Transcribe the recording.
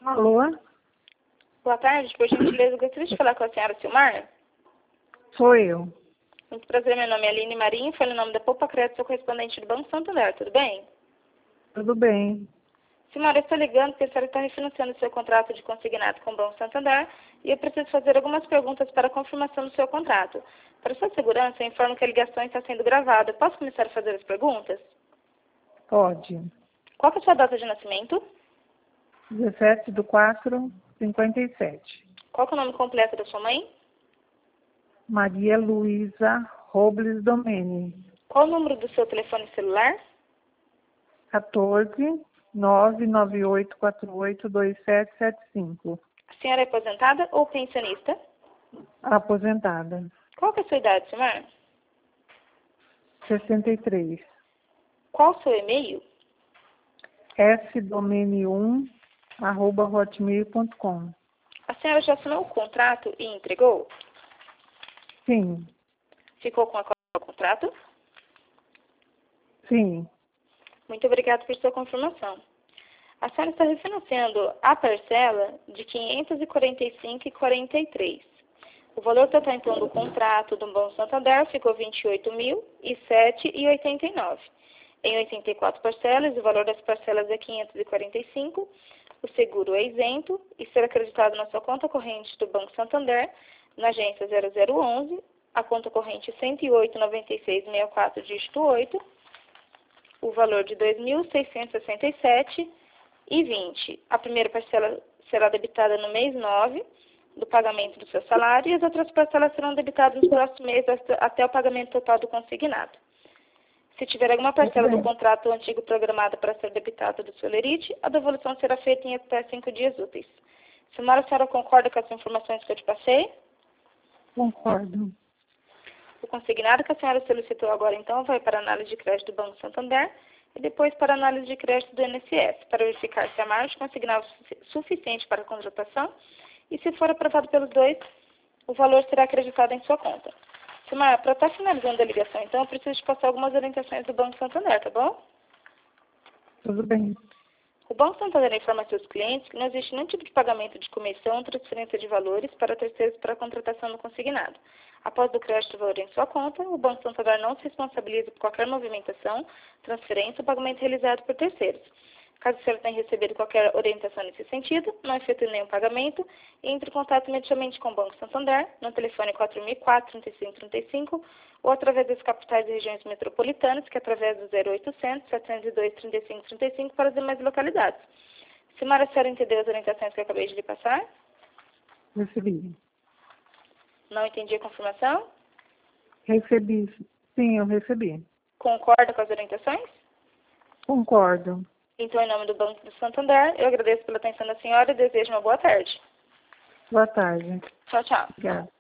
Alô? Boa tarde, por gentileza, eu gostaria de falar com a senhora Silmar. Sou eu. Muito prazer, meu nome é Aline Marinho, falo em nome da Poupa Crédito, sou correspondente do Banco Santander, tudo bem? Tudo bem. Silmar, eu estou ligando porque a senhora está refinanciando o seu contrato de consignado com o Banco Santander e eu preciso fazer algumas perguntas para a confirmação do seu contrato. Para sua segurança, eu informo que a ligação está sendo gravada. Posso começar a fazer as perguntas? Pode. Qual que é a sua data de nascimento? 17/4/57. Qual que é o nome completo da sua mãe? Maria Luísa Robles Domene. Qual o número do seu telefone celular? 14/998482775. A senhora é aposentada ou pensionista? Aposentada. Qual que é a sua idade, Silmar? 63. Qual o seu e-mail? sdomene1@hotmail.com. A senhora já assinou o contrato e entregou? Sim. Ficou com a cópia do contrato? Sim. Muito obrigada por sua confirmação. A senhora está refinanciando a parcela de R$ 545,43. O valor total, então, do contrato do Banco Santander ficou R$ 28.007,89. Em 84 parcelas, o valor das parcelas é 545. O seguro é isento e será acreditado na sua conta corrente do Banco Santander, na agência 0011, a conta corrente 108,9664, dígito 8, o valor de R$ 2.667,20. A primeira parcela será debitada no mês 9 do pagamento do seu salário e as outras parcelas serão debitadas nos próximos meses até o pagamento total do consignado. Se tiver alguma parcela do contrato antigo programada para ser debitada do seu lerite, a devolução será feita em até 5 dias úteis. Silmar, a senhora concorda com as informações que eu te passei? Concordo. O consignado que a senhora solicitou agora, então, vai para a análise de crédito do Banco Santander e depois para a análise de crédito do INSS, para verificar se a margem consignada é suficiente para a contratação e, se for aprovado pelos dois, o valor será acreditado em sua conta. Silmar, para estar finalizando a ligação, então, eu preciso te passar algumas orientações do Banco Santander, tá bom? Tudo bem. O Banco Santander informa a seus clientes que não existe nenhum tipo de pagamento de comissão ou transferência de valores para terceiros para a contratação do consignado. Após o crédito do valor em sua conta, o Banco Santander não se responsabiliza por qualquer movimentação, transferência ou pagamento realizado por terceiros. Caso o senhor tenha recebido qualquer orientação nesse sentido, não efetue nenhum pagamento e entre em contato imediatamente com o Banco Santander no telefone 4004-3535 ou através das capitais e regiões metropolitanas, que é através do 0800 702 3535 para as demais localidades. Silmar, a senhora entendeu as orientações que eu acabei de lhe passar? Recebi. Não entendi a confirmação? Recebi. Sim, eu recebi. Concorda com as orientações? Concordo. Então, em nome do Banco do Santander, eu agradeço pela atenção da senhora e desejo uma boa tarde. Boa tarde. Tchau, tchau. Obrigada.